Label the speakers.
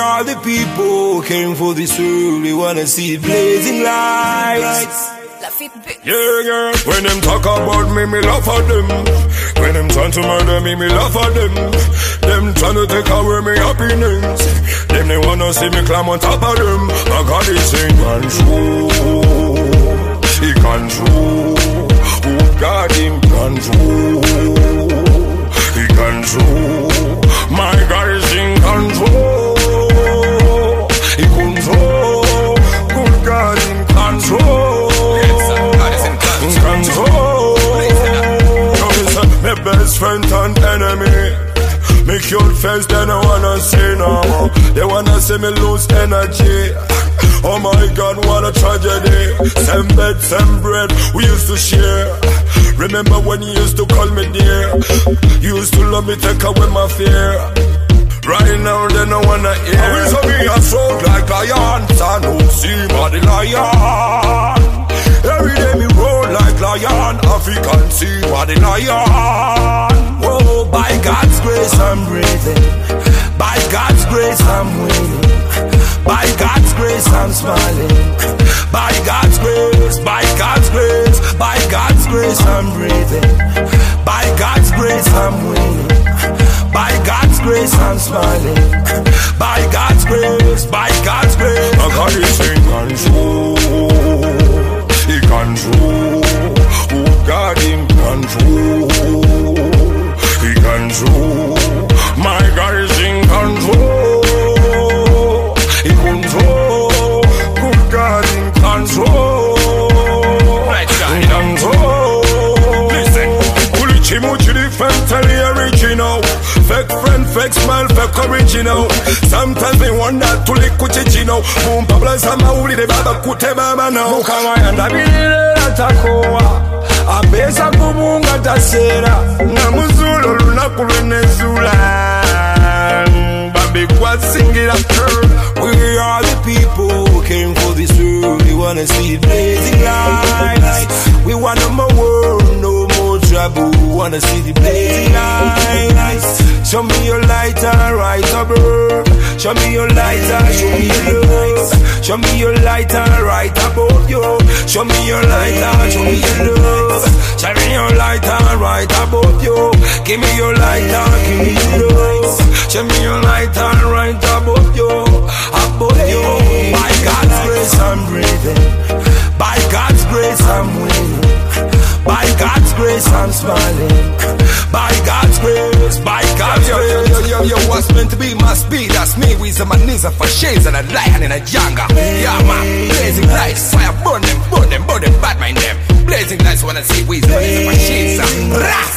Speaker 1: are the people who came for this world. We wanna see blazing lights. Yeah. When them talk about me laugh at them. When them trying to murder me laugh at them. Them trying to take away me happiness. Them they wanna see me climb on top of them. My God is in control. He control. Oh God in control. He control. My God is in control. He control. Good God in control. My best friend and enemy. Me cute face, they don't wanna see no more. They wanna see me lose energy. Oh my God, what a tragedy. Same bed, same bread, we used to share. Remember when you used to call me dear? You used to love me, take away my fear. Right now they don't wanna hear. I wish I be a stroke like lion. I don't see body lion. Every day me roll like lion. African see body lion. Oh, by God's grace I'm breathing. By God's grace I'm winning. By God's grace I'm smiling. By God's grace, by God's grace, by God's grace I'm breathing. By God's grace I'm winning. By God's grace I'm smiling. By God's grace, by God's grace. My God is in control. He control. Oh God in control. He control. My God is in control. He control. Good God in control. Right, in control. Listen, Ulichimuchi different, tell the original. Fake friend, fake smile, fake original. Sometimes they wonder to liquid chino. Boom, Pablo Samauli, the Baba Kute Baba now. Mukamayanda Bile Atakoa. Abesa Kubunga Tasera. Namuzulu Lunaku Venezuela. Babi Quad sing it up. We are the people who came for this world. We wanna see blazing lights. We want no more world, no more trouble. We wanna see the blazing lights. Show me your lighter right above. Show me your lighter, show me your love. Show me your lighter right above you. Show me your lighter, show me your love. Show me your lighter right above you. Give me your lighter, give me your love. Show me your lighter right above you. Above you. By God's grace I'm breathing. By God's grace I'm winning. By God's grace I'm smiling. By God's grace, by God's grace. Yo, what's meant to be must be. That's me with a maniza for shades and a lion and a younger. Yeah, man, blazing lights, fire burn them, bad mind them. Blazing lights wanna see with a maniza for shades.